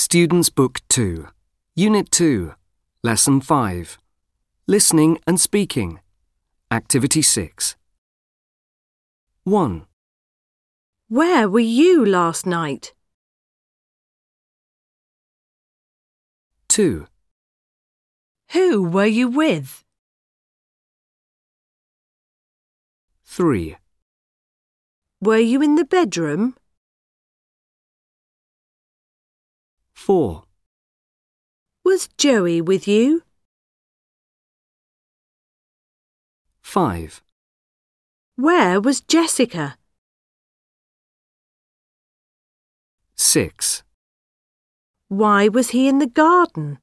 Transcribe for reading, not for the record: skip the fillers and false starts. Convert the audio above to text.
Students' Book 2, Unit 2, Lesson 5, Listening and Speaking, Activity 6. 1. Where were you last night? 2. Who were you with? 3. Were you in the bedroom? 4. Was Joey with you? 5. Where was Jessica? 6. Why was he in the garden?